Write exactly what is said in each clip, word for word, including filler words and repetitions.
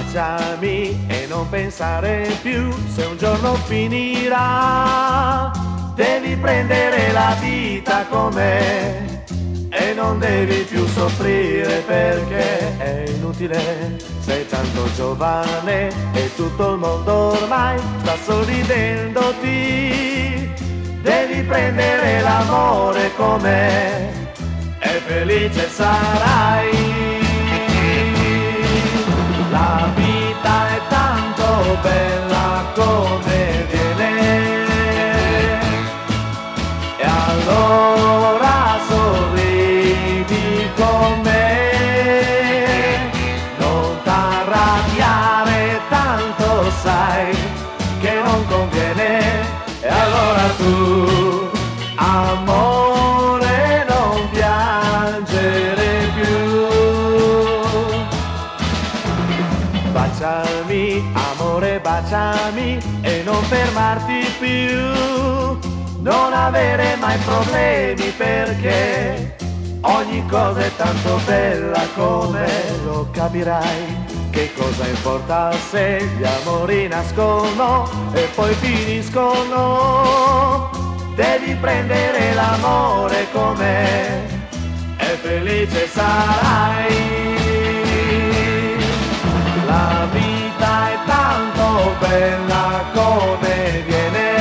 Baciami e non pensare più se un giorno finirà. Devi prendere la vita com'è e non devi più soffrire perché è inutile. Sei tanto giovane e tutto il mondo ormai sta sorridendoti. Devi prendere l'amore com'è e felice sarai. La vita è tanto bella come viene e allora sorridi con me. Non t'arrabbiare, tanto sai che non conviene. E allora tu, amore, non piangere più. Baciami, amore, baciami e non fermarti più. Non avere mai problemi perché ogni cosa è tanto bella come lo capirai. Che cosa importa se gli amori nascono e poi finiscono? Devi prendere l'amore com'è e felice sarai. La vita è tanto bella come viene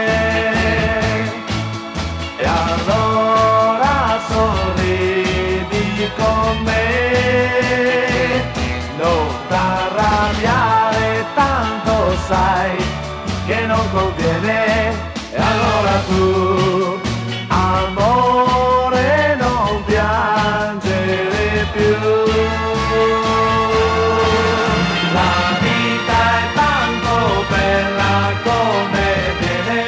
e allora sorridi con me. Non t'arrabbiare, tanto sai che non conviene. E allora tu, amore, non piangere più. La vita è tanto bella come viene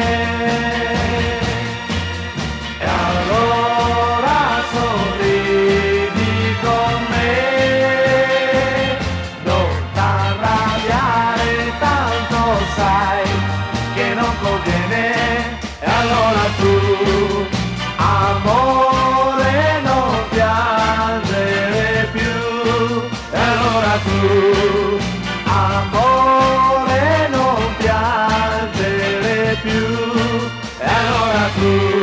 e allora sorridi con me. Non t'arrabbiare, tanto sai che non conviene. E allora tu, amore, non piangere più. E allora tu, amore, non piangere più. E allora tu